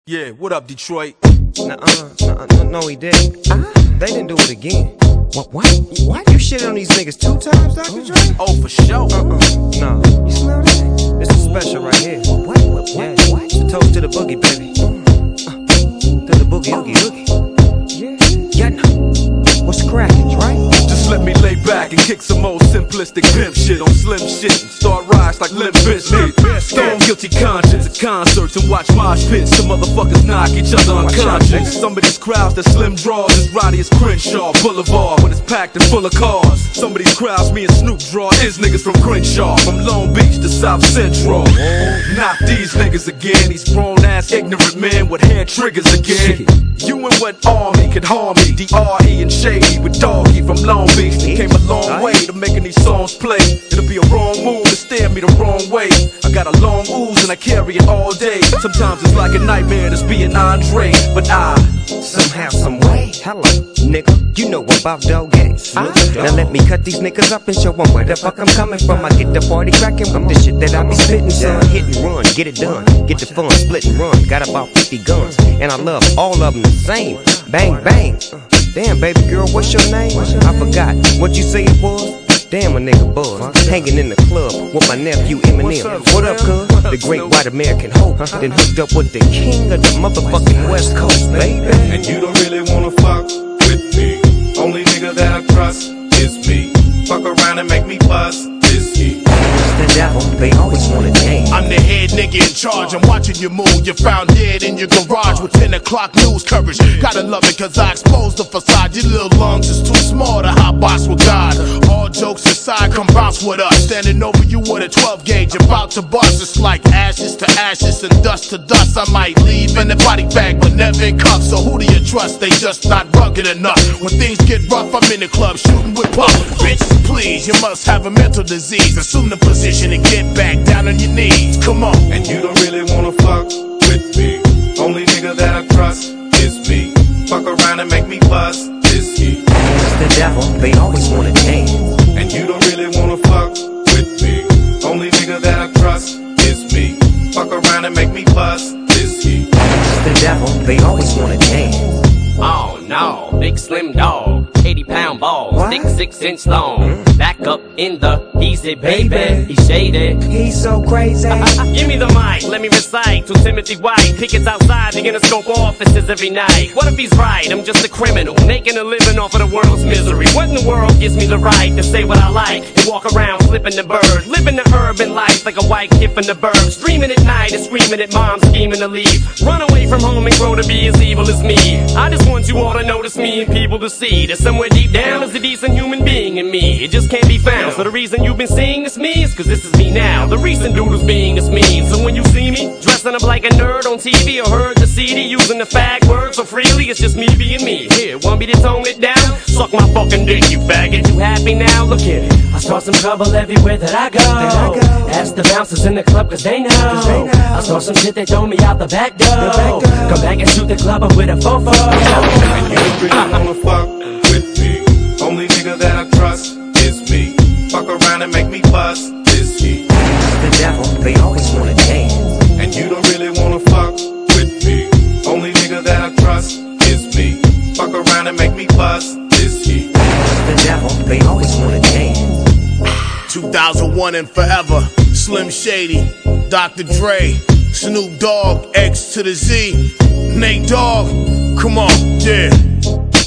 Yeah, what up, Detroit? No, he didn't. They didn't do it again. What? You shit on these niggas 2 times, Dr. Dre? Oh, for sure. No. You smell that? This is special right here. What? Yeah. It's a toast to the boogie, baby. To the boogie, oogie. Yeah. What's crackin', right? Just let me lay back and kick some old simplistic pimp shit on slim shit and start rise like Limp Bizkit. Stone guilty conscience at concerts and watch mosh pits. Some motherfuckers knock each other unconscious. Some of these crowds that slim draws as rowdy as Crenshaw Boulevard when it's packed and full of cars. Some of these crowds me and Snoop draw is niggas from Crenshaw, from Long Beach to South Central. Not these niggas again, these grown ass ignorant men with hair triggers again. You and what army could harm me? D.R.E. and Shady with Doggy from Long Beach. They came a long way to making these songs play. It'll be a wrong move to stare me the wrong way. I got a long ooze and I carry it all day. Sometimes it's like a nightmare just being Andre, but I somehow, some way. Hello, nigga, you know about dog games. Now let me cut these niggas up and show them where the fuck I'm coming from. I get the party cracking with the shit that I be spitting, son. Hit and run, get it done, get the fun, split and run. Got about 50 guns, and I love all of them the same. Bang, bang. Damn, baby girl, what's your name? I forgot what you say it was. Damn, a nigga buzz, hanging in the club with my nephew Eminem. What up, cuz? The great white American hope. Then hooked up with the king of the motherfucking West Coast, baby. And you don't really wanna fuck with me. Only nigga that I trust is me. Fuck around and make me bust this heat. The devil, they always wanna dance. I'm the head nigga in charge, I'm watching you move. You're found dead in your garage with 10 o'clock news coverage. Gotta love it cause I exposed the facade. Your little lungs is too small to hot box with God. All jokes aside, come bounce with us. Standing over you with a 12 gauge, about to bust. It's like ashes to ashes and dust to dust. I might leave in a body bag, but never in cuffs. So who do you trust? They just not rugged enough. When things get rough, I'm in the club shooting with puff. Bitch, please, you must have a mental disease. Assume the position and get back down on your knees. Come on. And you don't really wanna fuck with me. Only nigga that I trust is me. Fuck around and make me bust this heat. The devil, they always wanna dance. And you don't really wanna fuck with me. Only nigga that I trust is me. Fuck around and make me bust this heat. The devil, they always wanna dance. Oh no, big slim dog, 80-pound balls, thick 6-inch long. Back up in the easy, baby. He's shaded. He's so crazy. Give me the mic, let me recite to Timothy White. Pickets outside the Interscope offices every night. What if he's right? I'm just a criminal, making a living off of the world's misery. What in the world gives me the right to say what I like and walk around flipping the bird, living the urban life like a white kid from the burbs, dreaming at night and screaming at mom, scheming to leave, run away from home and grow to be as evil as me. I just want you all to notice me and people to see that somewhere deep down is a decent human being in me. It just can't be found. So the reason you've been seeing this me is cause this is me now. The recent dude who's being is me. So when you see me dressing up like a nerd on TV or heard the CD using the fag word so freely, it's just me being me. Here, want me to tone it down? Suck my fucking dick, you faggot. You happy now? Look at it. I start some trouble everywhere that I go. Ask the bouncers in the club cause they know. I start some shit, they throw me out the back door. Come back and shoot the club up with a fofo. And you don't really wanna fuck with me. Only nigga that I trust is me. Fuck around and make me bust this heat. The devil, they always wanna dance. And you don't really wanna fuck with me. Only nigga that I trust is me. Fuck around and make me bust this heat. The devil, they always wanna dance. 2001 and forever. Slim Shady, Dr. Dre, Snoop Dogg, X to the Z, Nate Dogg. Come on, yeah.